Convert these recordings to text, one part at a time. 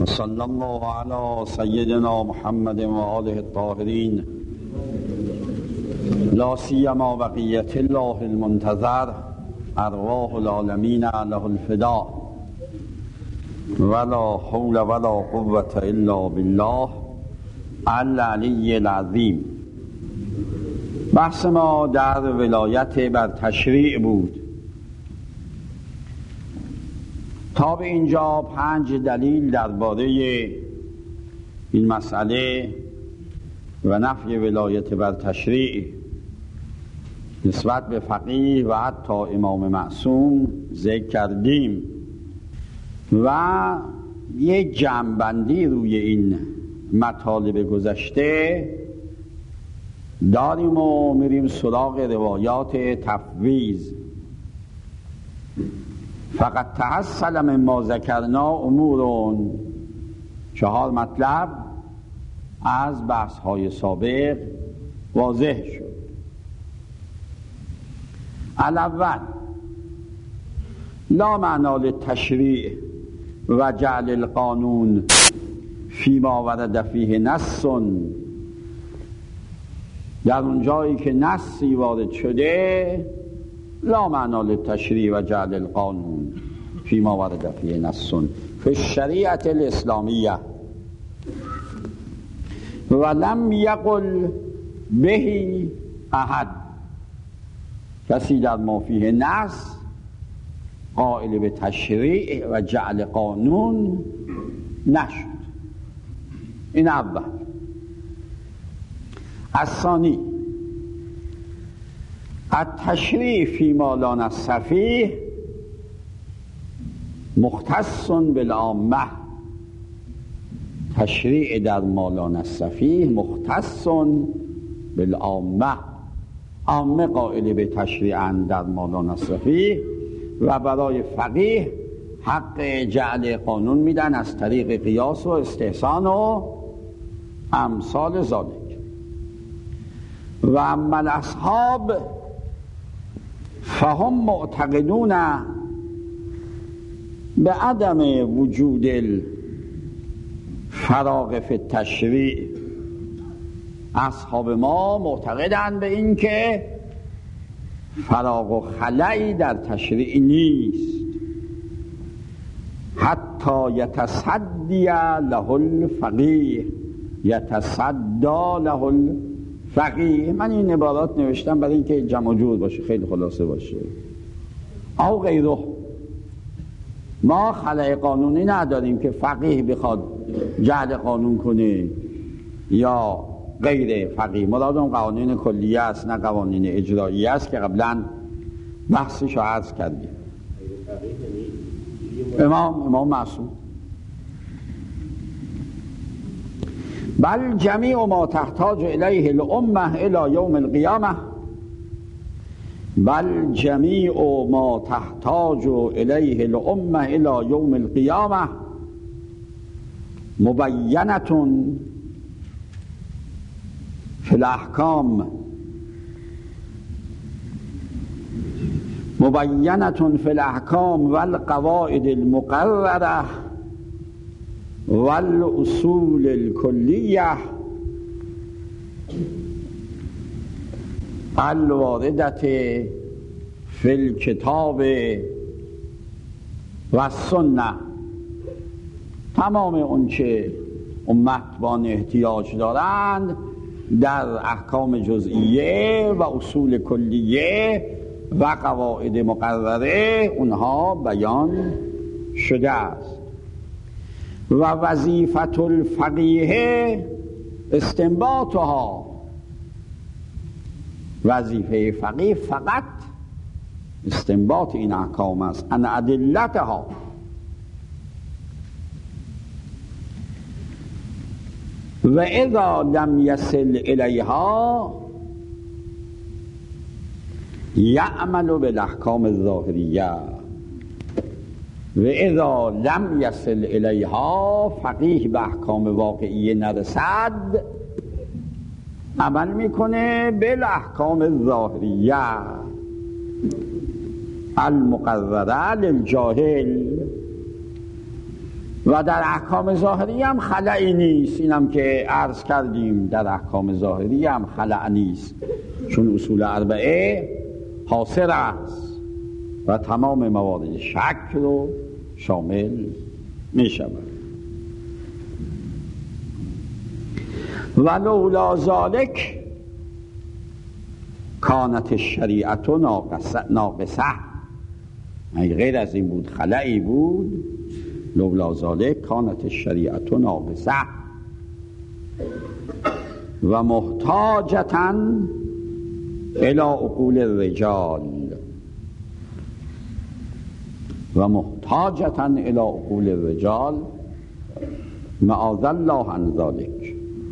صلی الله علی سیدنا محمد و آله الطاهرین لا سیما بقیت الله المنتظر ارواح العالمین له الفداء ولا حول ولا قوة الا بالله العلی العظیم. بحث ما در ولایت بر تشریع بود. تا به اینجا 5 دلیل درباره این مسئله و نفی ولایت بر تشریع نسبت به فقیه و حتی امام معصوم ذکر کردیم و یک جمع‌بندی روی این مطالب گذشته داریم و میریم سراغ روایات تفویض. فقط تحصل من ما ذکرنا امورون، 4 مطلب از بحث های سابق واضح شد. الاول لا معنی للتشریع و جعل القانون فیما ورد فیه نص، در اون جایی که نصی وارد شده لا معنی للتشریع و جعل القانون فیما ورد فیه نص فی الشریعة الاسلامیه ولم یقل به احد، کسی در ما فیه نص قائل به تشریع و جعل قانون نشد. این اول. الثانی التشریع فیما لا نص فیه مختص بالعامه، تشریع در ما لا نص فیه مختص بالعامه، عامه قائل به تشریع در ما لا نص فیه و برای فقیه حق جعل قانون میدن از طریق قیاس و استحسان و امثال ذالک. و اما الاصحاب فهم معتقدون به عدم وجود الفراغ فی التشریع، اصحاب ما معتقدند به این که فراغ و خلایی در تشریع نیست، حتی یتصدی له الفقیه، یتصدی له الفقیه. من این عبارات نوشتم برای اینکه جمع جور باشه، خیلی خلاصه باشه. او غیره، ما خلای قانونی نداریم که فقیه بخواد جعل قانون کنه یا غیر فقیه. مراد اون قوانین کلیه است نه قوانین اجرایی است که قبلا بحثش رو عرض کردیم. امام معصوم. بل جمیع ما تحتاج الیه الامه الی یوم القیامه، بل جمیع ما تحتاج الیه الامه الی یوم القیامه مبینه فی الاحکام، مبینه فی الاحکام والقواعد المقرره والاصول الکلیه الواردة فی الکتاب و السنه. تمام اون چه امت با احتیاج دارند در احکام جزئیه و اصول کلیه و قواعد مقرره اونها بیان شده است. و وظیفة الفقیه استنباطها، وظیفه فقیه فقط استنباط این احکام است، ان ادلتها. و اذا لم یصل الیها یعمل بالاحکام الظاهریه، و اذا لم یصل الیها، فقیه به احکام واقعیه نرسد عمل میکنه بالاحکام الظاهریه المقرره للجاهل، و در احکام ظاهری هم خلایی نیست. اینم که عرض کردیم در احکام ظاهری هم خلأ نیست، چون اصول اربعه حاصر است و تمام موارد شک رو شامل می شود. ولولا ذالک کانت الشریعت ناقصه. اگه غیر از این بود، خلایی بود، لولا ذالک کانت الشریعت ناقصه و محتاجة الى عقول الرجال و محتاجة الى عقول الرجال معاذ الله عن ذلك،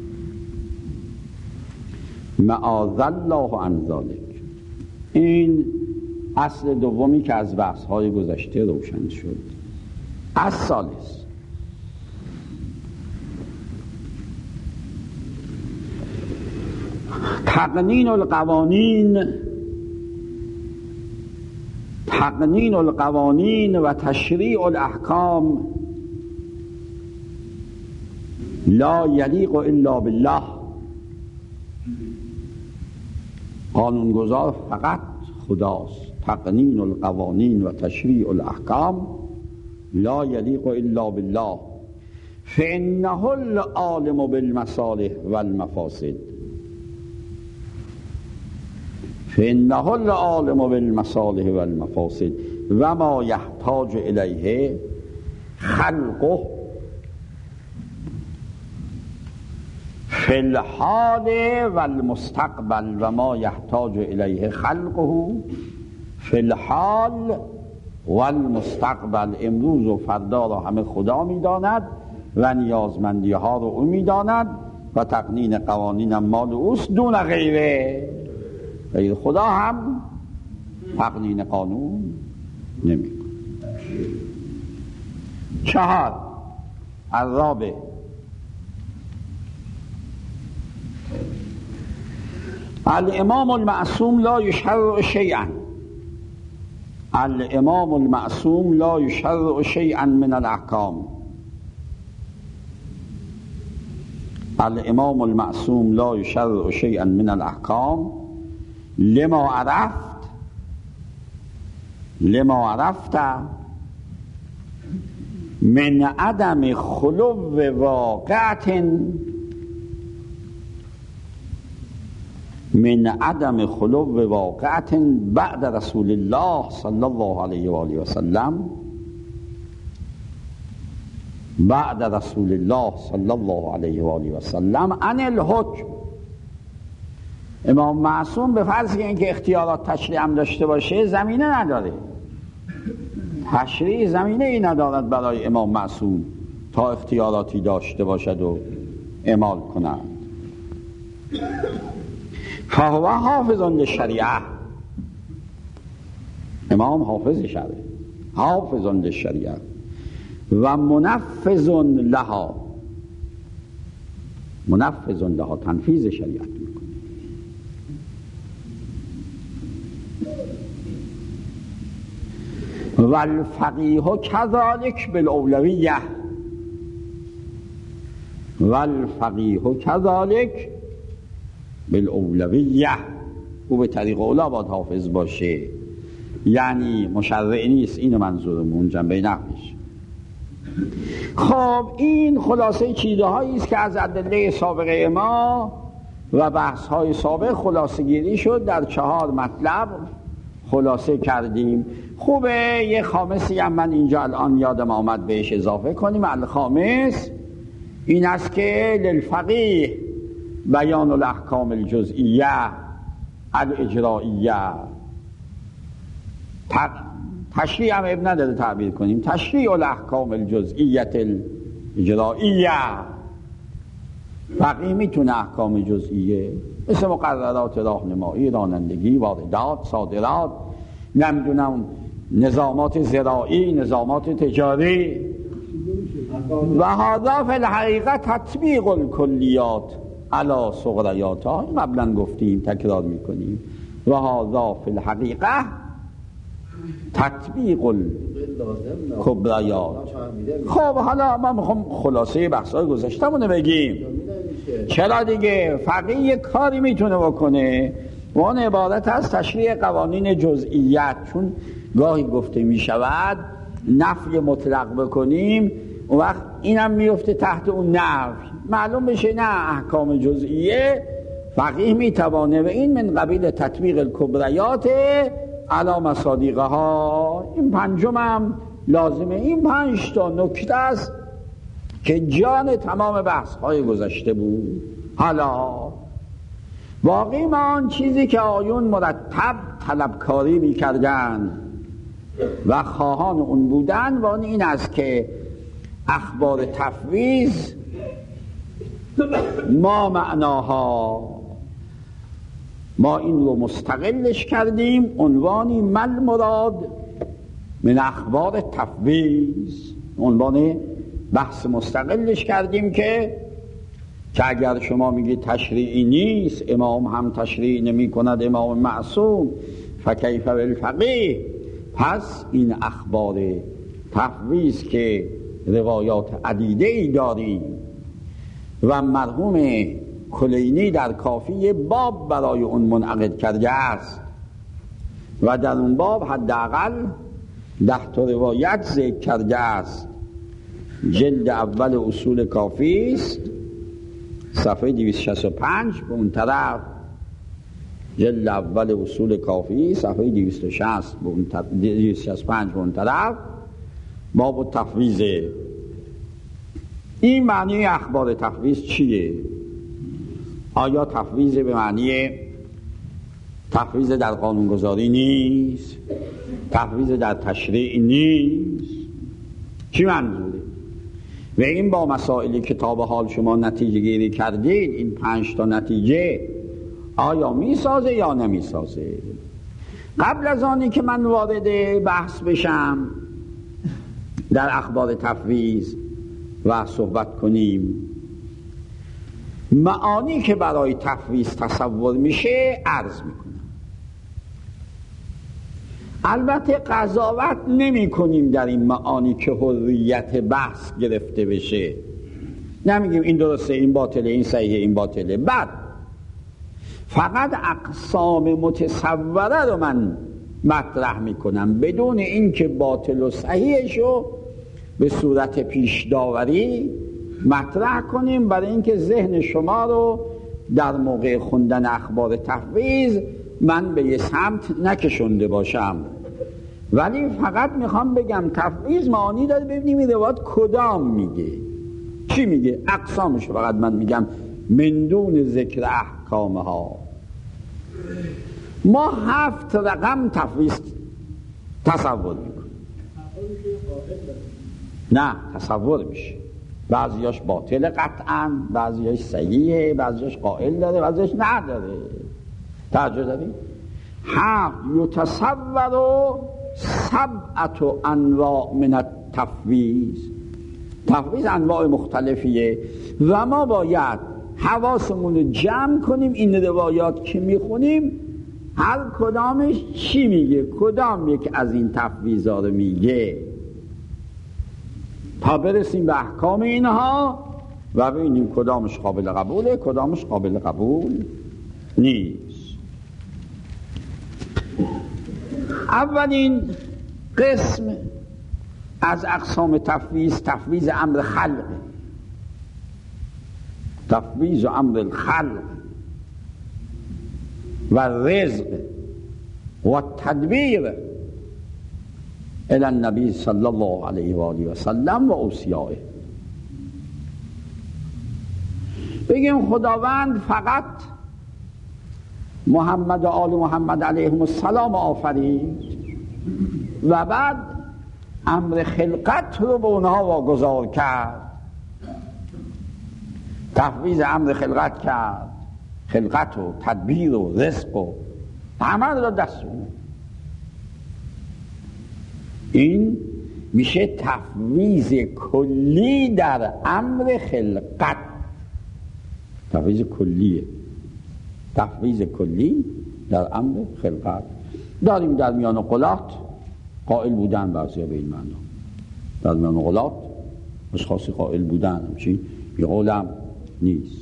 معاذ الله عن ذلك. این اصل دومی که از بحث‌های گذشته روشن شد. الثالث تقنین القوانین و تشریع الاحکام لا یلیق الا بالله. قانونگذار فقط خداست. تقنین القوانین و تشریع الاحکام لا یلیق الا بالله فانه العالم بالمصالح والمفاسد، فانه العالم بالمصالح والمفاسد و ما یحتاج الیه خلقه فی الحال والمستقبل و ما یحتاج الیه خلقه فی الحال والمستقبل. امروز و فردا را همه خدا می‌داند و نیازمندی ها رو او می‌داند و تقنین قوانین هم مال اوست دون غیره. غیر خدا هم تقنین قانون نمی‌کنه. 4 الرابع الامام المعصوم لا یشرع شیئا. الامام المعصوم لا یشرع شیئا من الاحکام. الامام المعصوم لا یشرع شیئا من الاحکام لما عرفت من عدم خلو واقعة بعد رسول الله صلی الله علیه و آله و سلم، بعد رسول الله صلی الله علیه و آله و سلم عن الحکم. امام معصوم به فرض اینکه اختیارات تشریع هم داشته باشه زمینه نداره. تشریع زمینه ای ندارد برای امام معصوم تا اختیاراتی داشته باشد و اعمال کند. فهو حافظ للشریعه. امام حافظ شرع، حافظ للشریعه و منفذ لها، منفذ لها، تنفیذ شریعت میکنه. و الفقیه کذالک بالاولویه، و الفقیه کذالک بالاولویه. او به طریق اولا باید حافظ باشه، یعنی مشرع نیست. اینو منظورمون جنبه نحویش. خب این خلاصه چیزه هایی است که از ادله سابقه ما و بحث های سابق خلاصه گیری شد، در 4 مطلب خلاصه کردیم. خوبه یه خامسی هم من اینجا الان یادم آمد بهش اضافه کنیم. الخامس این است که للفقیه بیان الاحکام الجزئیه الاجرائیه. تشریع هم ابن نداره تعبیر کنیم، تشریع الاحکام الجزئیه الاجرائیه. فقیه میتونه احکام جزئیه مثل مقررات راهنمایی، رانندگی، واردات، صادرات، نمیدونم نظامات زراعی، نظامات تجاری. و هذا فی الحقیقه تطبیق الکلیات علی صغریاتها. قبلا گفتیم، تکرار میکنیم. و هذا فی الحقیقه تطبیق الکبریات. خب حالا ما میخوام خلاصه بحث‌های گذشتمونو بگیم. چرا دیگه فقیه یک کاری میتونه بکنه و اون عبارت از تشریع قوانین جزئیات، چون گاهی گفته میشود نفی مطلق بکنیم اون وقت اینم میفته تحت اون نفی، معلوم بشه نه احکام جزئیه فقیه میتوانه و این من قبیل تطبیق الکبریات علی مصادیقها. این پنجمم لازمه. این 5 تا نکته است که جان تمام بحث های گذشته بود. حالا باقی آن چیزی که آیون مرتب طلبکاری میکردن و خواهان اون بودن و این است که اخبار تفویض ما معناها، ما این رو مستقلش کردیم عنوانی مل مراد من اخبار تفویض، عنوان بحث مستقلش کردیم که اگر شما میگید تشریعی نیست، امام هم تشریع نمی کند، امام معصوم، فکیف بالفقیه، پس این اخبار تفویض که روایات عدیده ای داریم و مرحوم کلینی در کافی باب برای اون منعقد کرده است و در اون باب حداقل 10 تا روایت ذکر کرده است. جلد اول اصول کافی است، صفحه 265 به اون طرف، جلد اول اصول کافی صفحه 260 به اون 265 به اون طرف، باب تفویض. این معنی اخبار تفویض چیه؟ آیا تفویض به معنی تفویض در قانونگذاری نیست؟ تفویض در تشریع نیست؟ چی منظوره؟ و این با مسائل کتاب حال شما نتیجه گیری کردید، این 5 تا نتیجه آیا میسازه یا نمیسازه؟ قبل از آنی که من وارد بحث بشم در اخبار تفویض و صحبت کنیم، معانی که برای تفویض تصور میشه عرض میکنم. البته قضاوت نمی کنیم در این معانی که حریت بحث گرفته بشه، نمیگیم این درسته این باطله این صحیحه این باطله، بعد فقط اقسام متصوره رو من مطرح میکنم بدون اینکه باطل و صحیحشو به صورت پیش داوری مطرح کنیم، برای اینکه ذهن شما رو در موقع خوندن اخبار تفویض من به یه سمت نکشونده باشم. ولی فقط میخوام بگم تفویض معانی داره، ببینیم این روایت کدام میگه، چی میگه، اقسامش فقط من میگم من دون ذکر احکامها. ما 7 رقم تفویض تصور میکنیم، نه تصور میشه، بعضیاش باطل قطعا، بعضیاش صحیحه، بعضیاش قائل داره، بعضیاش نداره. توجه داریم؟ 7 یتصور 7 انواع من التفویض. تفویض انواع مختلفیه و ما باید حواسمون رو جمع کنیم این روایات که میخونیم هر کدامش چی میگه، کدام یک از این تفویضا رو میگه، تا برسیم به احکام اینها و ببینیم کدامش قابل قبوله کدامش قابل قبول نیست. اولین قسم از اقسام تفویض، تفویض امر خلق، تفویض امر الخلق و رزق و تدبیر الی النبی صلی الله علیه و آله و سلم و اوصیائه. بگیم خداوند فقط محمد و آل محمد علیهم السلام آفرید و بعد امر خلقت رو به اونها واگذار کرد، تفویض امر خلقت کرد، خلقت و تدبیر و رزق و همه رو دست اون. این میشه تفویض کلی در امر خلقت، تفویض کلیه، تفویض کلی در امر خلقت. داریم در میان قلات قائل بودن بعضیا به این معنا، در منقولات اشخاصی قائل بودن، همچین یه قولم نیست.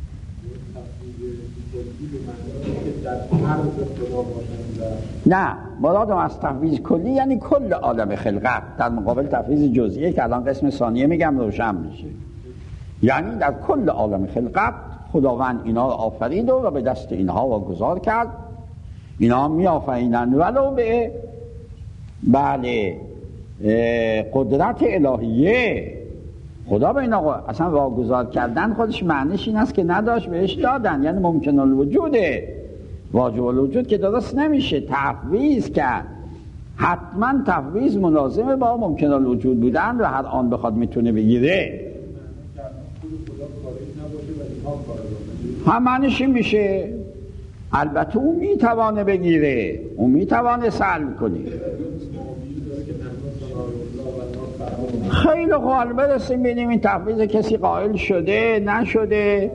نه، مرادم از تفویض کلی یعنی کل عالم خلقت، در مقابل تفویض جزئیه که الان قسم ثانیه میگم روشن میشه. یعنی در کل عالم خلقت خداوند اینا رو آفرید و به دست اینها واگذار کرد، اینا میآفرینن ولو به قدرت الهیه. خدا به اینا اصلا واگذار کردن خودش معنیش این است که نداشت بهش دادن، یعنی ممکن الوجوده، واجب الوجود که درست نمیشه تفویض کرد. حتما تفویض ملازمه با ممکن الوجود بودن و هر آن بخواد میتونه بگیره. هم معنیش این میشه. البته اون میتوانه بگیره، اون میتوانه سلب کنه. خیلی خوب برسیم ببینیم این تفویض کسی قائل شده نشده.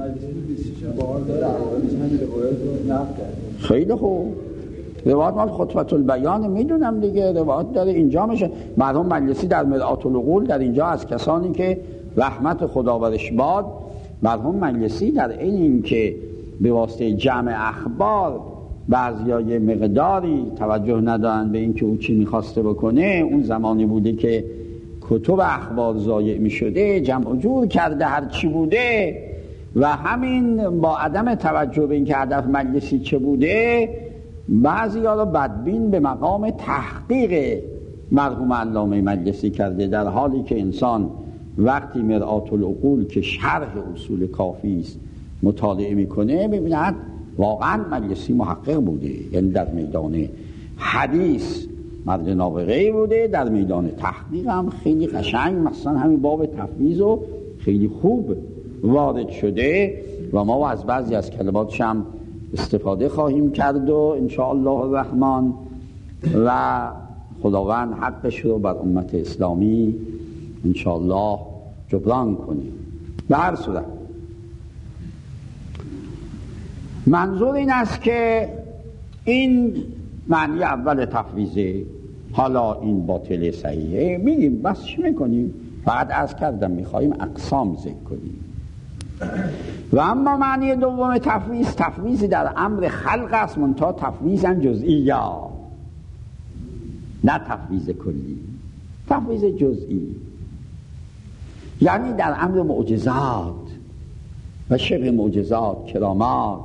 خیلی خوب، روایت مال خطبة البیان میدونم دیگه، روایت داره اینجا میشه. مرحوم مجلسی در مرآة العقول در اینجا از کسانی که رحمت خدا برش باد، مرحوم مجلسی در این که به واسطه جمع اخبار بعضیا یه مقداری توجه ندارن به این که او چی میخواسته بکنه، اون زمانی بوده که کتب اخبار ضایع میشده، جمع و جور کرده هر چی بوده و همین با عدم توجه به این که هدف مجلسی چه بوده، بعضیا رو بدبین به مقام تحقیق مرحوم علامه مجلسی کرده، در حالی که انسان وقتی مرآة العقول که شرح اصول کافی است مطالعه میکنه ببیند واقعا مجلسی محقق بوده، یعنی در میدان حدیث مرد نابغه‌ای بوده، در میدان تحقیق هم خیلی قشنگ مثلا همین باب تفویض رو خیلی خوب وارد شده و ما از بعضی از کلماتش هم استفاده خواهیم کرد و انشاءالله الرحمن و خداوند حقش رو بر امت اسلامی انشاءالله جبران کنه. به هر صورت منظور این است که این معنی اول تفویضه. حالا این باطل صحیحه میگیم بس چی میکنیم؟ فقط عرض کردم میخواییم اقسام ذکر کنیم. و اما معنی دوم تفویض، تفویضی در امر خلق است، منتها تفویضاً جزئی، نه تفویض کلی، تفویض جزئی، یعنی در امر معجزات و شبه معجزات، کرامات.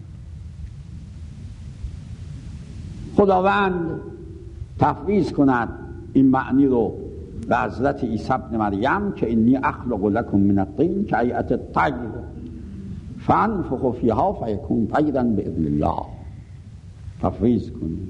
خداوند تفویض کند این معنی رو به حضرت عیسی ابن مریم که انی اخلق لکم من الطین کهیئة الطیر فانفخ فیها فیکون طیرا باذن الله. تفویض کنید،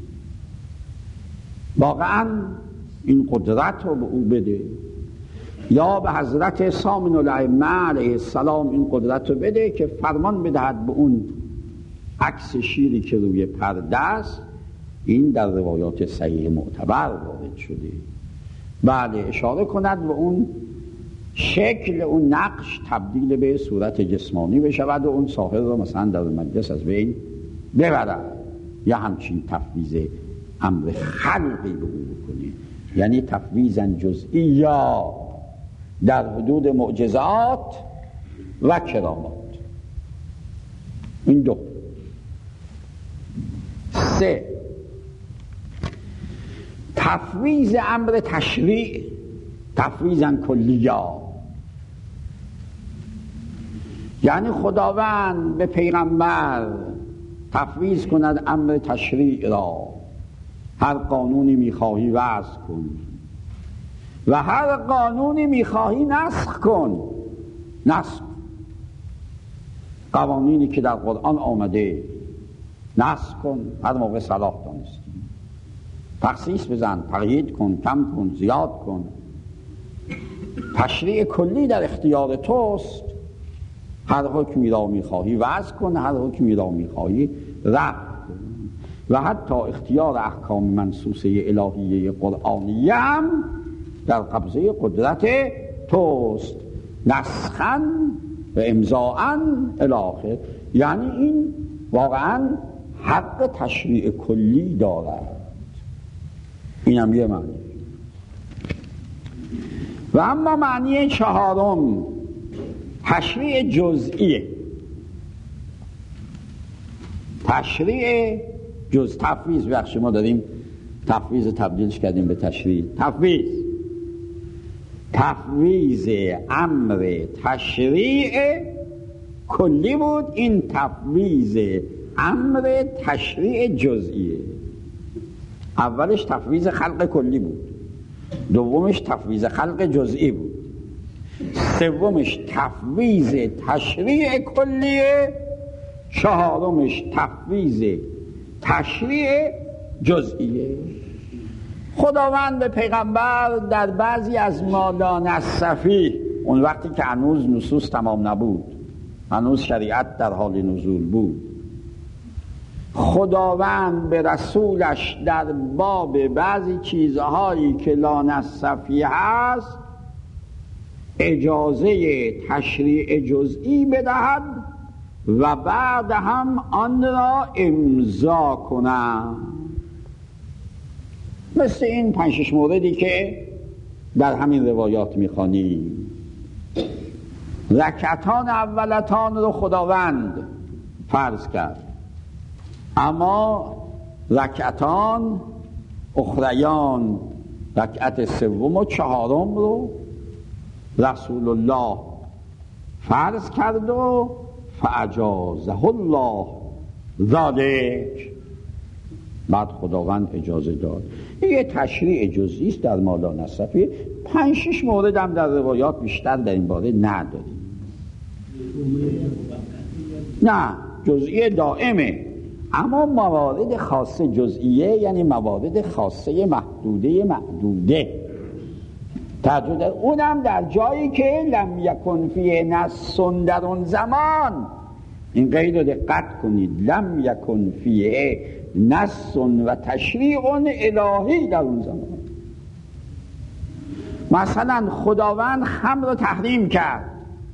واقعا این قدرت رو به او بده، یا به حضرت سامن الائمه علیه السلام این قدرت رو بده که فرمان بدهد به اون عکس شیری که روی پرده است. این در روایات صحیح معتبر وارد شده. بله، اشاره کند به اون شکل، اون نقش تبدیل به صورت جسمانی بشود و اون ساحر رو مثلا در مجلس از بین ببرد، یا همچین تفویض امر خلقی به او بکنه، یعنی تفویضاً جزئی یا در حدود معجزات و کرامات. این دو. 3 تفویض امر تشریع، تفویضاً کلیا، یعنی خداوند به پیغمبر تفویض کند امر تشریع را. هر قانونی میخواهی وضع کن و هر قانونی میخواهی نسخ کن، نسخ. قوانینی که در قرآن آمده نسخ کن، هر موقع صلاح دانستی. تخصیص بزن، تقیید کن، کم کن، زیاد کن. تشریع کلی در اختیار توست. هر حکمی را میخواهی وضع کن، هر حکمی را میخواهی رفع کن. و حتی اختیار احکام منصوصه الهیه قرآنیه هم در قبضه قدرت توست، نسخاً و امضاءً الی آخر. یعنی این واقعاً حق تشریع کلی دارد. اینم یه معنی. و اما معنی چهارم تشریع جزئیه. تشریع جز تفویض، بخش ما داریم تفویض تبدیلش کردیم به تشریع. تفویض امر تشریع کلی بود، این تفویض امر تشریع جزئیه. اولش تفویض خلق کلی بود، دومش تفویض خلق جزئی بود، سومش تفویض تشریع کلیه، چهارمش تفویض تشریع جزئیه. خداوند به پیغمبر در بعضی از ما نصفی، اون وقتی که هنوز نصوص تمام نبود، هنوز شریعت در حال نزول بود، خداوند به رسولش در باب بعضی چیزهایی که لا نصفی هست اجازه تشریع جزئی بدهد و بعد هم آن را امضا کنند. مثل این 5-6 موردی که در همین روایات میخوانیم. رکعتان اولتان رو خداوند فرض کرد، اما رکعتان اخریان، رکعت سوم و چهارم رو رسول الله فرض کرد و فاجازه الله ذالک، بعد خداوند اجازه داد. یه تشریع جزئی است در ما لا نصفی. 5-6 مورد هم در روایات بیشتر در این باره نداریم. نه جزئی دائمه، اما موارد خاصه جزئیه یعنی موارد خاصه محدوده معدوده تعجب داره. اونم در جایی که لم یکن فیه نص در اون زمان. این قید رو دقت کنید، لم یکن فیه نص و تشریع الهی در اون زمان. مثلا خداوند خمر رو تحریم کرد،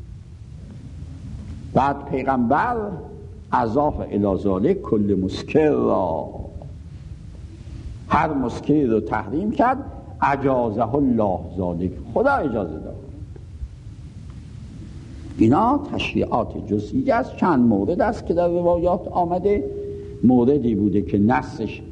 بعد پیغمبر اضاف الی ذالک کل مسکر را، هر مسکری رو تحریم کرد، اجازه الله ذالک، خدا اجازه داد. اینا تشریعات جزئی است. چند مورد است که در روایات آمده. موردی بوده که نصش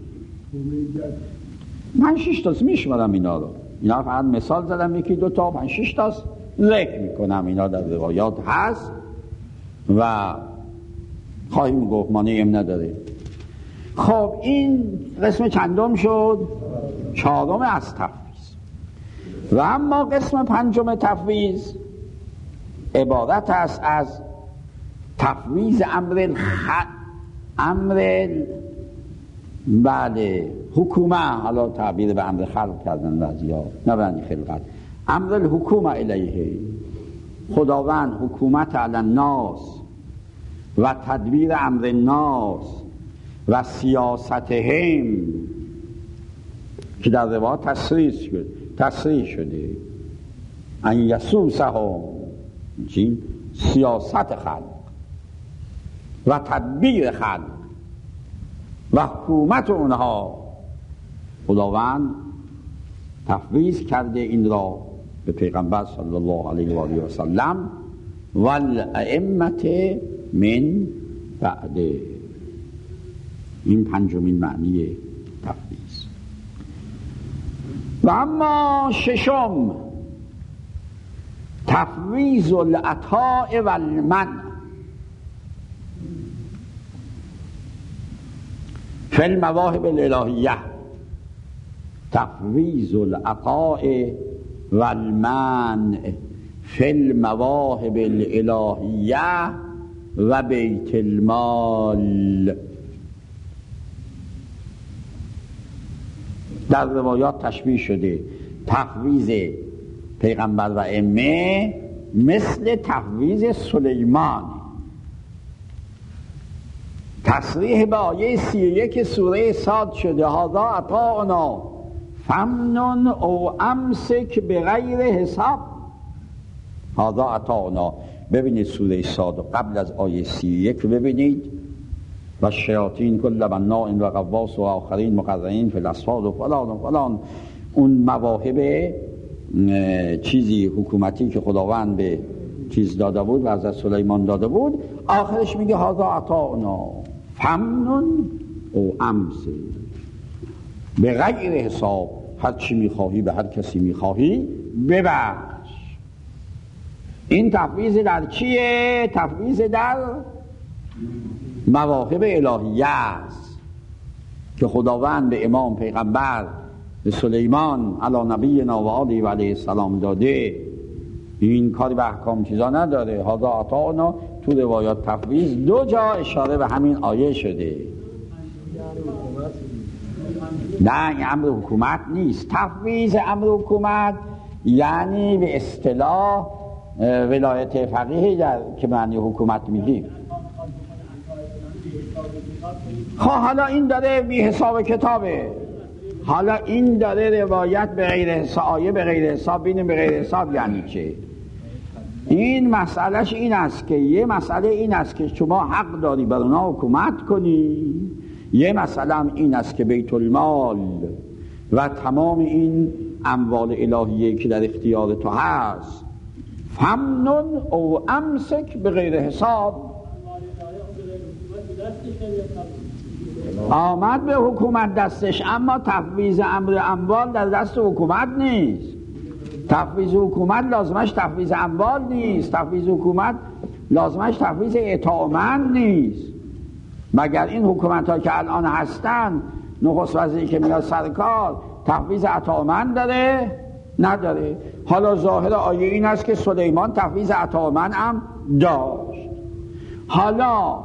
5-6 تاست، میشمارم اینا رو، اینا فقط مثال زدم، 1-2 تا 5-6 تاست ذکر میکنم، اینا در روایات هست و خواهیم گفت مانعی نداره. خب این قسم چندم شد؟ 4 از تفویض. و اما قسم 5 تفویض عبارت است از تفویض امر بله حکومه، حالا تعبیر به امر خلق کردن بعضیا، نه به خلقت، امر الحکومه الیه، خداوند حکومت علی الناس و تدبیر امر الناس و سیاستهم که در روایات تصریح شده ان یسوسهم، سیاست خلق و تدبیر خلق و حکومت اونها، خداوند تفویض کرده این را به پیغمبر صلی الله علیه و آله و سلم و الائمه من بعده. این 5 معنی تفویض. و اما 6 تفویض العطاء و المنع فی المواهب الالهیه. تفویض العطاء و المنع فی المواهب الالهیه و بیت المال. در روایات تشبیه شده تفویض پیغمبر و ائمه مثل تفویض سلیمان. تصریح به آیه 31 سوره صاد شده هذا عطاؤنا فمنن او امسک بغیر حساب. هذا عطاؤنا، ببینید سوره صاد قبل از آیه 31 ببینید و شیاطین کل بناء و غواص و آخرین مقرنین فی الاسفاد و فلان و فلان. اون مواهب چیزی حکومتی که خداوند به چیز داده بود و حضرت سلیمان داده بود، آخرش میگه هذا عطاؤنا فمنن او امسک به غیر حساب، هر چی میخواهی به هر کسی میخواهی ببخش. این تفویض در چیه؟ تفویض در مواهب الهیه است که خداوند به امام پیغمبر به سلیمان علی نبینا و آله و علیه السلام داده. این کاری به احکام چیزا نداره. هذا عطاؤنا تو روایات تفویض 2 جا اشاره به همین آیه شده. نه، این امر حکومت نیست. تفویض امر حکومت یعنی به اصطلاح ولایت فقیه که معنی حکومت میگیم. حالا این داره بی حساب کتابه، حالا این داره روایت به غیر حساب، آیه به غیر حساب. بینیم به غیر حساب یعنی چه؟ این مسئلهش این است که یه مسئله این است که شما حق داری بر اونا حکومت کنی، یه مسئله هم این است که بیت المال و تمام این اموال الهیه که در اختیار تو هست فمنن او امسک به غیر حساب. آمد به حکومت دستش، اما تفویض امر اموال در دست حکومت نیست. تفویض حکومت لازمش تفویض اموال نیست. تفویض حکومت لازمش تفویض اطاعت نیست. مگر این حکومت ها که الان هستن، نخست وزیری که میاد سرکار تفویض اطاعت داره؟ نداره. حالا ظاهر آیه این است که سلیمان تفویض اطاعت هم داشت. حالا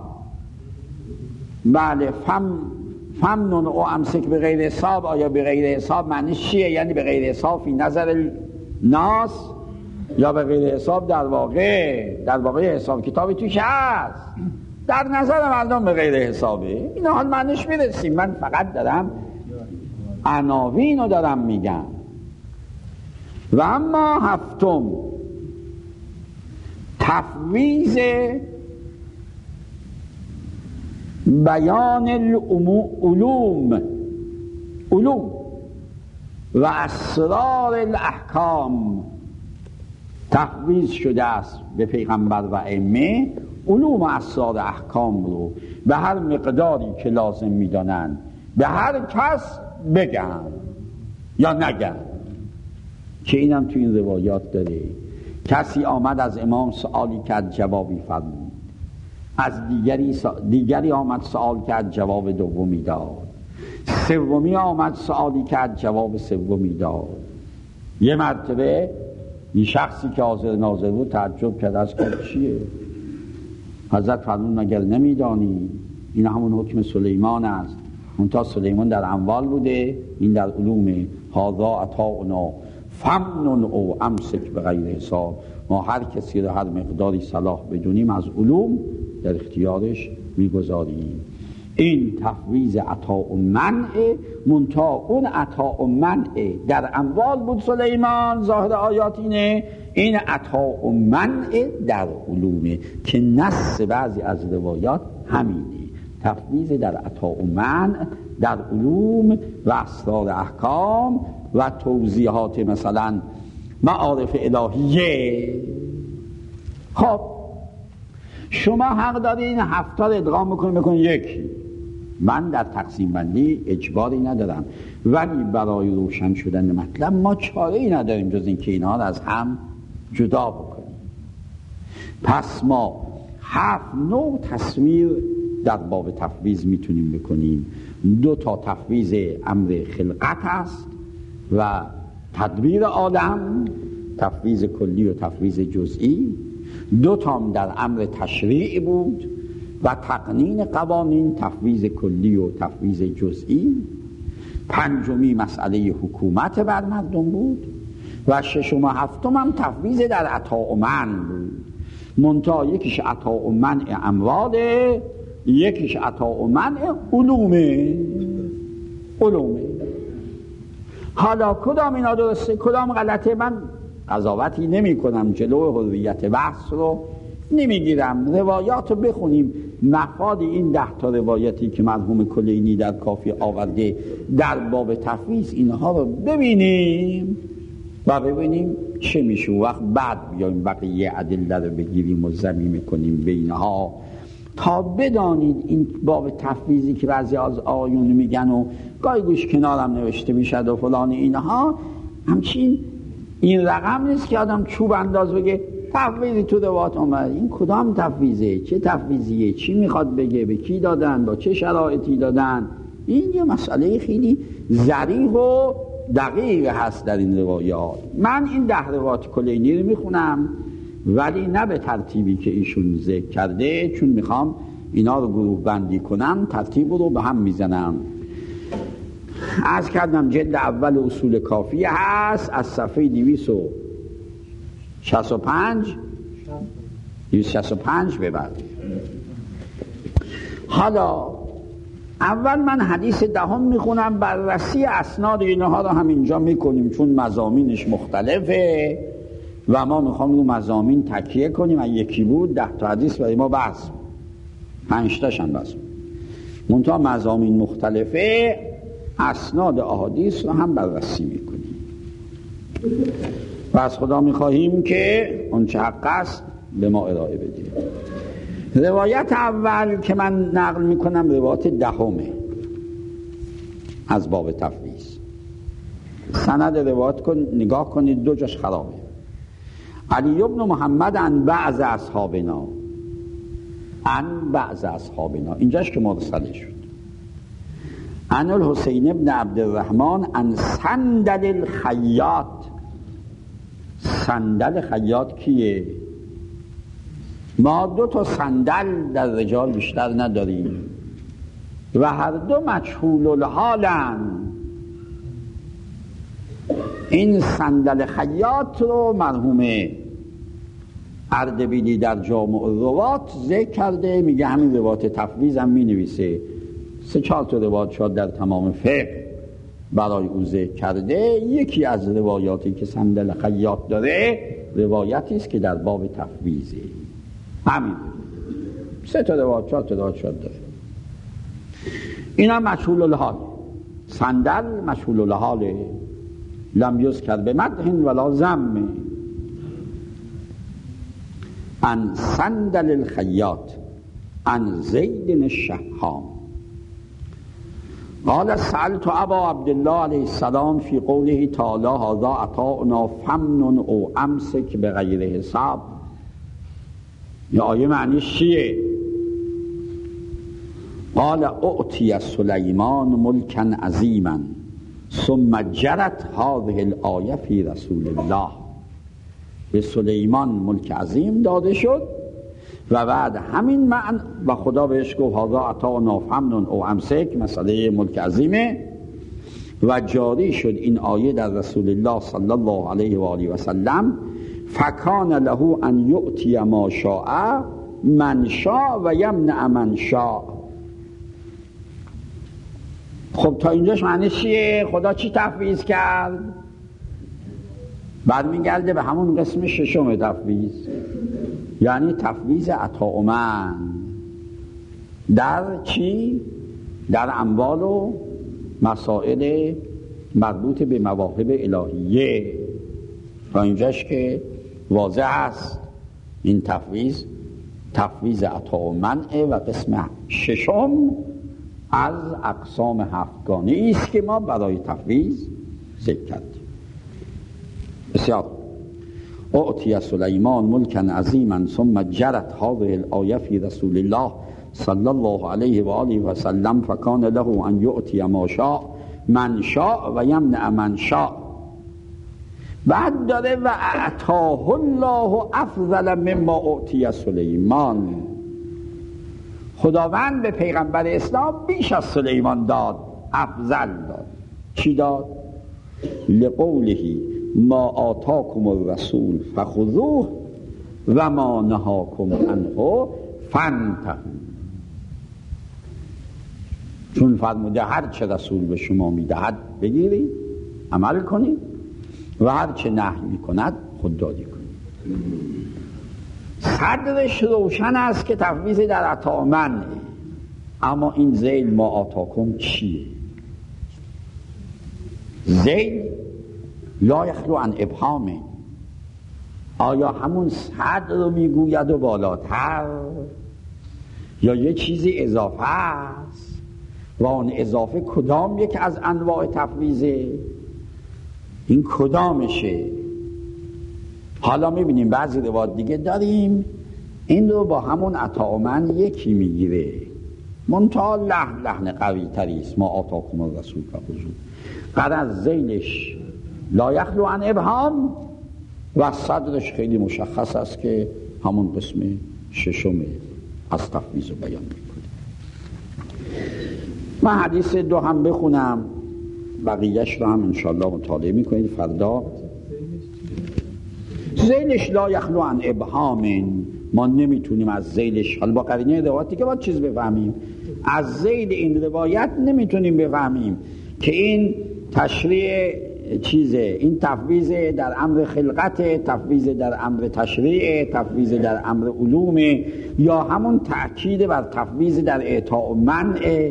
بله، فمنن او امسک به غیر حساب. آیا به غیر حساب معنی چیه؟ یعنی به غیر حساب فی نظر ناس، یا به غیر حساب در واقع حساب کتابی توش هست، در نظر مردم به غیر حسابه. این حال معنیش میرسیم. من فقط دارم عناوین رو دارم میگم. و اما هفتم، تفویض بیان علوم و اسرار الاحکام. تفویض شده است به پیغمبر و ائمه علوم و اسرار احکام رو به هر مقداری که لازم میدانند به هر کس بگن یا نگن. که اینم تو این روایات داره. کسی آمد از امام سوالی کرد، جوابی فرمود. از دیگری آمد سوال کرد، جواب دومی داد. سومی آمد سوالی کرد، جواب سومی داد. یه مرتبه این شخصی که حاضر ناظر بود تعجب کرد، از چیه؟ حضرت فرمود مگر نمیدانی این همون حکم سلیمان است. منتها سلیمان در اموال بوده، این در علوم. هذا عطاؤنا فمنن او امسک به غیر حساب. ما هر کسی رو هر مقداری صلاح بدونیم از علوم در اختیارش میگذاریم. این تفویض عطا و منع. منتها اون عطا و منع در اموال بود سلیمان، ظاهر آیات اینه. این عطا و منع در علومه که نص بعضی از روایات همینه. تفویض در عطا و منع در علوم و اسرار احکام و توضیحات مثلا معارف الهیه. خب شما حق دارین 7 تا ادغام بکنید یکی. من در تقسیم بندی اجباری ندارم، ولی برای روشن شدن مطلب ما چاره‌ای نداریم جز این که اینها را از هم جدا بکنیم. پس ما 7 نوع تصویر در باب تفویض میتونیم بکنیم. 2 تا تفویض امر خلقت است و تدبیر آدم، تفویض کلی و تفویض جزئی. 2 تا در امر تشریع بود و تقنین قوانین، تفویض کلی و تفویض جزئی. 5می مسئله حکومت بر مردم بود و 6 و 7 هم تفویض در عطا و منع بود. منتها یکیش عطا و منع امواله، یکیش عطا و منع علومه. حالا کدام اینا درسته کدام غلطه من قضاوتی نمی کنم، جلو حریت بحث رو نمی گیرم. روایات رو بخونیم مفاد این 10 روایتی که مرحوم کلینی در کافی آورده در باب تفویض، اینها رو ببینیم و ببینیم چه میشه. وقت بعد بیایم بقیه ادله رو بگیریم و ضمیمه کنیم بینها، تا بدانید این باب تفویضی که بعضی از آیون میگن و گاهی گوش کنارم نوشته میشد و فلان، اینها همچین این رقم نیست که آدم چوب انداز بگه تفویضی تو روایات اومد. این کدام تفویضه؟ چه تفویضیه؟ چی میخواد بگه؟ به کی دادن؟ با چه شرایطی دادن؟ این یه مسئله خیلی ظریف و دقیق هست در این روایات. من این 10 روایت کلینی رو میخونم، ولی نه به ترتیبی که ایشون ذکر کرده، چون میخوام اینا رو گروه بندی کنم، ترتیب رو به هم میزنم. عرض کردم جلد اول اصول کافی هست، از صفحه 265 ببر. حالا اول من حدیث 10 میخونم، بررسی اسناد اینها رو هم اینجا میکنیم چون مضامینش مختلفه و ما میخوام رو مضامین تکیه کنیم. اگه یکی بود 10 تا حدیث برای ما بس، 5 تاشم بس، منتها مضامین مختلفه، اسناد احادیث رو هم بررسی میکنیم و از خدا میخواهیم که اون چه حق است به ما ارائه بدیم. روایت اول که من نقل میکنم روایت 10 از باب تفویض. سند روایت نگاه کنید، 2 جاش خرابه. علی بن محمد عن بعض اصحابنا، اینجاش که مرسله شد. عن الحسین بن عبدالرحمن عن سندل الخیاط. سندل خیاط کیه؟ ما 2 تا سندل در رجال بیشتر نداریم و هر 2 مجهول الحالن. این سندل خیاط رو مرحوم اردبیلی در جامع الروات ذکر کرده، میگه همین روایت تفویض هم مینویسه. 3-4 تا روایت شد در تمام فقه برای او ذکر کرده. یکی از روایاتی که سندل خیاط داره روایتی است که در باب تفویضه. همین 3 تا روایت 4 تا روایت شد داره. اینا مجهول الحال. سندل مجهول الحاله، لم یذکر بمدح ولا ذم. عن سندل الخیاط عن زید الشحام قال سألت ابا عبدالله علیه السلام فی قوله تعالی هذا عطاؤنا فمنن او امسک بغیر حساب. یا آیه معنیش چیه؟ قال اعطی سلیمان ملکا عظیما ثم جرت هذه الآیه فی رسول الله. به سلیمان ملک عظیم داده شد و بعد همین معنی و خدا بهش گفت هذا عطاؤنا فمنن او امسک، مسئله ملک عظیمه، و جاری شد این آیه در رسول الله صلی الله علیه و آله و سلم. فکان له ان یؤتی ما شاء من شاء و یمنع من شاء. خب تا اینجاش معنی چیه؟ خدا چی تفویض کرد؟ بعد میگرده به همون قسم 6 تفویض، یعنی تفویض عطا من در چی؟ در اموال و مسائل مربوط به مواهب الهیه. تا اینجاش که واضح است این تفویض عطا منعه و قسم 6 از اقسام 7گانه است که ما برای تفویض ذکر کردیم. بسیار. اعطی سلیمان ملکا عظیما ثم جرت هذه الآیه فی رسول الله صلی الله علیه و آله و سلم فکان له ان یؤتی ما شاء من شاء و یمنع من شاء. بعد داره و اعطاه الله افضل مما اعطی سلیمان. خداوند به پیغمبر اسلام بیش از سلیمان داد، افضل داد. چی داد؟ لقوله ما آتاکم الرسول فخذوه و ما نهاکم عنه فانتهوا. چون فرموده هر چه رسول به شما میدهد بگیرید، عمل کنید و هر چه نهی میکند خودداری کنید. صدرش روشن است که تفویض در عطا منه، اما این ذیل ما آتاکم چیه؟ ذیل لا یخلو عن ابهامه. آیا همون صدر رو میگوید و بالاتر، یا یه چیزی اضافه است و اون اضافه کدام یک از انواع تفویضه؟ این کدامشه؟ حالا میبینیم بعضی روایات دیگه داریم این رو با همون عطا من یکی میگیره، منتها لحن قوی تریست. ما آتاکم الرسول فخذوه. قد از ذیلش لا یخلو عن ابهام و صدرش خیلی مشخص است که همون قسم ششم از تفویض رو بیان میکنه. من حدیث 2 هم بخونم، بقیهش رو هم انشاءالله مطالعه میکنید فردا. ذیلش لا یخلو عن ابهام، ما نمیتونیم از ذیلش، حالا با قرینه روایتی که باید چیز بفهمیم، از ذیل این روایت نمیتونیم بفهمیم که این تشریع چیزه، این تفویض در امر خلقت، تفویض در امر تشریع، تفویض در امر علوم، یا همون تأکید بر تفویض در اعطاء منع.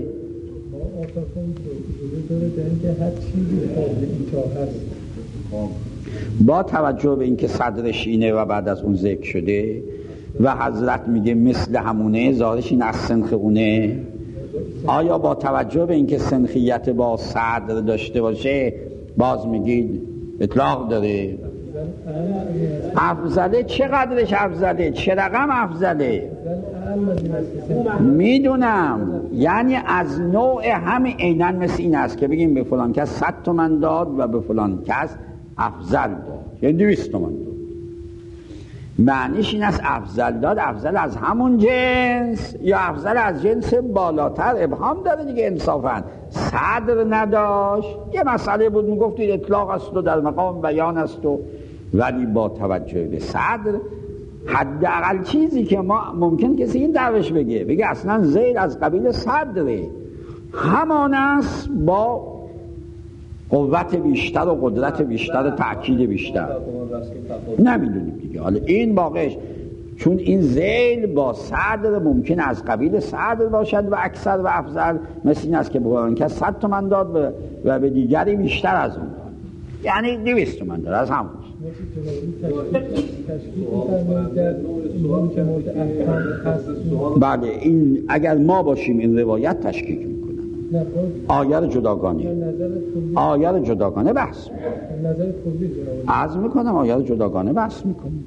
با توجه به اینکه صدرش اینه و بعد از اون ذکر شده و حضرت میگه مثل همونه، ظاهرش این از سنخ اونه، آیا با توجه به اینکه سنخیت با صدر داشته باشه باز میگید اطلاق داره؟ افضله چقدرش افضله؟ چه رقم افضله؟ میدونم، یعنی از نوع همین عیناً مثل این است که بگیم به فلان کس 100 تومن داد و به فلان کس افضل داد، یعنی 200 تومن داد. معنیش این است افضل داد، افضل از همون جنس یا افضل از جنس بالاتر؟ ابهام داره دیگه انصافاً. صدر نداشت، یه مسئله بود میگفتید اطلاق است و در مقام بیان است و، ولی با توجه به صدر حداقل چیزی که ما ممکن کسی این دعوش بگه اصلا ذیل از قبیل صدره، همان است با قوت بیشتر و قدرت بیشتر و تأکید بیشتر. نمیدونیم دیگه. حالا این باقیش، چون این ذیل با صدر ممکن از قبیل صدر باشد و اکثر و افضل، مثل این است که بگویند که 100 تومن داد و به دیگری بیشتر از اون داد، یعنی 200 تومن داد از همون. بله، این اگر ما باشیم این روایت تشکیک میکنن. آیه جداگانه بحث عرض میکنم، آیه جداگانه بحث میکنیم.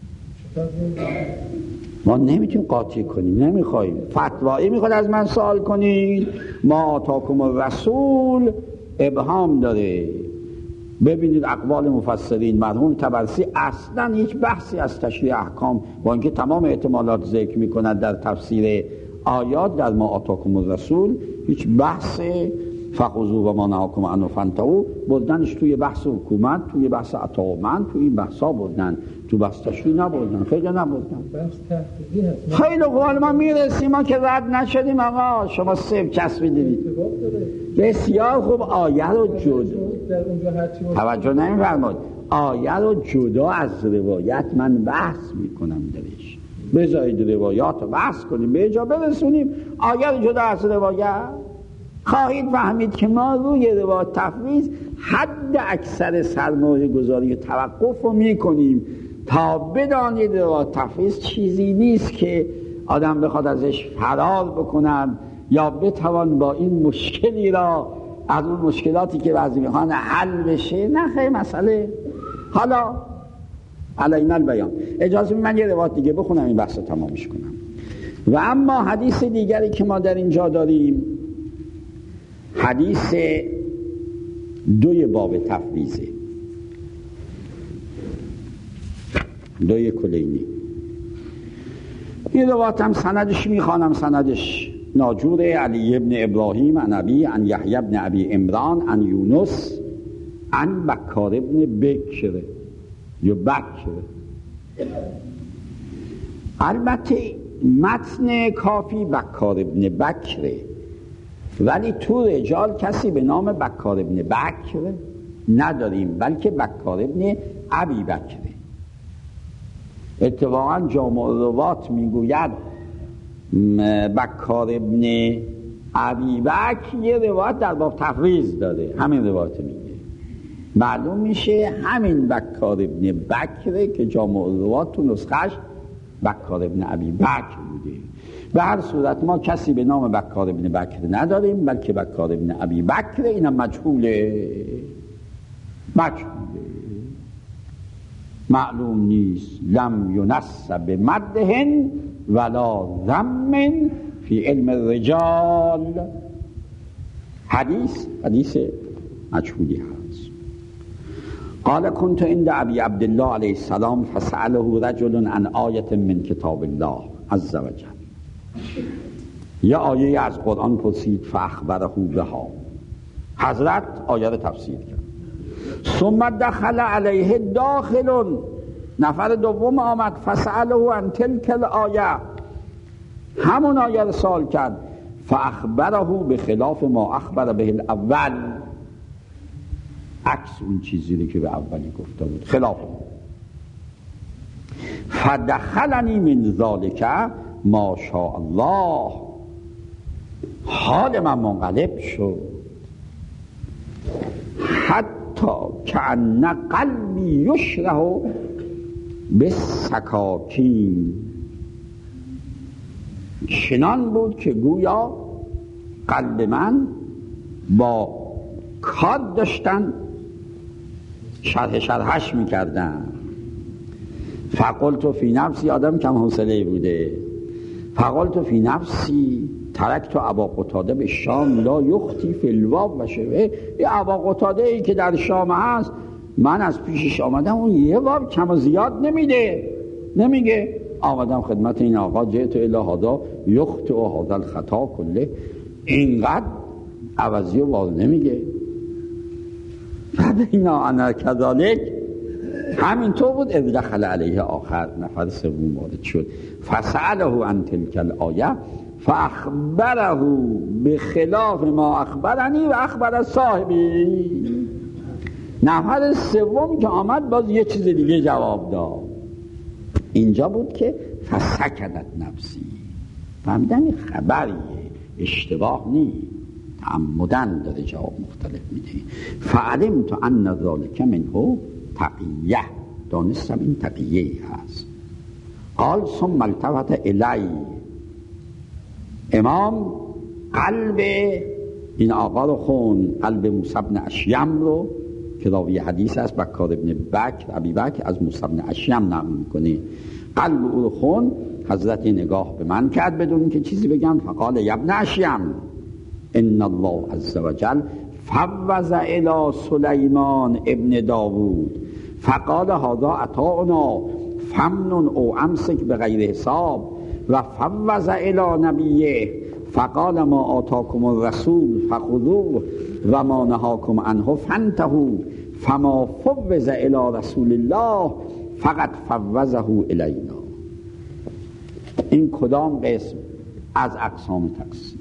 ما نمیتونیم قاطی کنیم، نمیخوایم. فتوایی میخواد از من سوال کنید، ما آتاکم الرسول ابهام داره. ببینید اقوال مفسرین، مرحوم طبرسی اصلا هیچ بحثی از تشریع احکام با اینکه تمام احتمالات ذکر میکند در تفسیر آیات در ما آتاکم الرسول، هیچ بحث فخذوه و ما نهاکم عنه فانتهوا بردنش توی بحث حکومت، توی بحث عطا و منع، توی این بحثا بردن، تو بحث تشریع نبردن، خیلی نبردن. خیلی قول ما میرسیم، ما که رد نشدیم آقا، شما سیب چسبیدید. بسیار خوب، آیه رو جدا توجه نمی‌فرمایید، آیه رو جدا از روایت من بحث میکنم درش. بذارید روایات رو بحث کنیم، به جا برسونیم. آیه رو جدا از روایت خواهید فهمید که ما روی روایت تفویض حد اکثر سرمایه گذاری و توقف رو میکنیم تا بدانید روایت تفویض چیزی نیست که آدم بخواد ازش فرار بکنن یا بتوان با این مشکلی را از اون مشکلاتی که بعضی میخوان حل بشه. نه خیلی مسئله. حالا علینا البیان. اجازه من یه روایت دیگه بخونم این بحث رو تمامش کنم. و اما حدیث دیگری که ما در اینجا داریم، حدیث 2 باب تفویضه، 2 کلینی. این روایت هم سندش میخوانم، سندش ناجور علی ابن ابراهیم عن ابی عن یحیی ابن ابی عمران عن یونس عن بکار ابن بکر یا بکر. البته متن کافی بکار ابن بکره، ولی تو رجال کسی به نام بکار ابن بکر نداریم، بلکه بکار ابن ابی بکره. اتفاقا جامع الروات میگوید بکار ابن ابی بکر یه روایت در باب تفویض داره، همین روایت میگه. معلوم میشه همین بکار ابن بکره که جامع الروات تو نسخش بکار ابن ابی بکر بوده. به هر صورت ما کسی به نام بکار ابن بکر نداریم، بلکه بکار ابن ابی بکر، اینم مجهوله، معلوم نیست. لم ینسب مدهن ولا ذم فی علم الرجال. حدیث مجهولی هست. قال كنت عند ابي عبد الله علیه السلام فسأله رجل عن آیه من کتاب الله عز وجل. یا آیه از قرآن پرسید فاخبره بها. حضرت آیه رو تفسیر کرد. ثم دخل علیه داخل، نفر دوم آمد فسأله عن تلك الآیه، همون آیه رو سوال کرد. فاخبره بخلاف ما اخبر به الاول، عکس اون چیزی که به اولی گفته بود، خلاف. فدخلنی من ذالک ما شاء الله، حال من منقلب شد حتی کأن قلبی یشرح بالسکاکین، چنان بود که گویا قلب من با کاد داشتن شرحش میکردن. فقلت فی نفسی، آدم کم حوصله بوده، فقلت فی نفسی ترکت ابا قتاده به شام لا یختی فی الواب و شبه. یه ابا قتاده ای که در شام هست، من از پیشش آمدم، اون یه باب کم و زیاد نمیگه. آمدم خدمت این آقا، جئت الی هذا یخت و هذا الخطا کله، اینقدر عوضی و باز نمیگه. فبینا انا کذالک، همینطور بود. اذ دخل علیه آخر، نفر سوم وارد شد. فسأله عن تلک الآیه فاخبره بخلاف ما اخبرنی و اخبر صاحبی. نفر سوم که آمد باز یه چیز دیگه جواب داد. اینجا بود که فسکتت نفسی، فهمیدم این خبریه، اشتباه نیست، تعمدن داره جواب مختلف میده. فعلمت ان ذلک منه تقیه، دانستم این تقیه هست. قال ثم التفت الی، امام قلب این آقا رو خون، قلب موسی بن اشیم رو که راوی حدیث است، بکار ابن بکر ابی بکر از موسی بن اشیم نقل میکنه. قلب او رو خون. حضرت نگاه به من کرد بدون که چیزی بگم. فقال یا ابن اشیم ان الله عز وجل فوض الی سلیمان ابن داوود فقال هذا عطاؤنا فمن او امسک بغیر حساب و فوض الی نبیه فقال ما آتاکم الرسول فخذوه و ما نهاکم عنه فانتهوا فما فوض الی رسول الله فقط فوضه الینا. این کدام قسم از اقسام تقسیم؟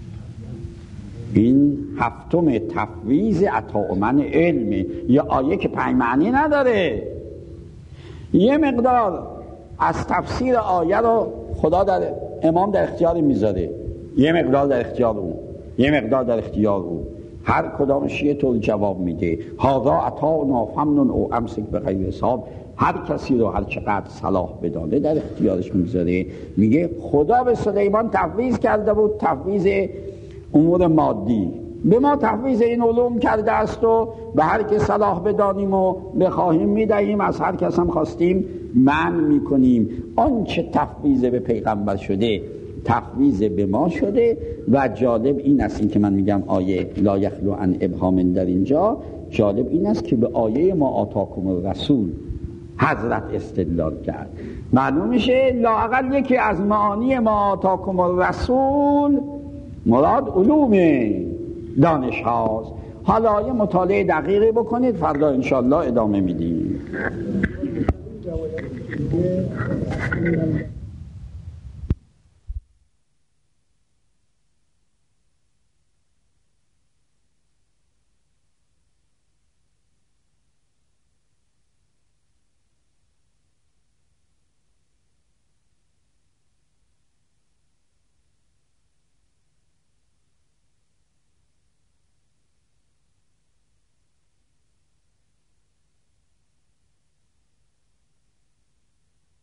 این هفتم تفویض عطا من علمه. یه آیه که 5 معنی نداره، یه مقدار از تفسیر آیه رو خدا در امام در اختیار میذاره، یه مقدار در اختیار او، یه مقدار در اختیار او، هر کدامش یه طور جواب میده. هذا عطاؤنا فمن او امسک بغیر حساب، هر کسی رو هر چقدر صلاح بدانه در اختیارش میذاره. میگه خدا به سلیمان تفویض کرده بود، تفویض امور مادی، به ما تفویض این علوم کرده است و به هر که صلاح بدانیم و بخواهیم میدهیم، از هر کس هم خواستیم منع میکنیم. آنچه تفویض به پیغمبر شده تفویض به ما شده. و جالب این است، این که من میگم آیه لا یخلو عن ابهام در اینجا، جالب این است که به آیه ما آتاکم الرسول حضرت استدلال کرد. معلوم میشه لااقل یکی از معانی ما آتاکم الرسول مراد علوم دانش هاست. حالا یه مطالعه دقیقی بکنید، فردا انشالله ادامه میدیم.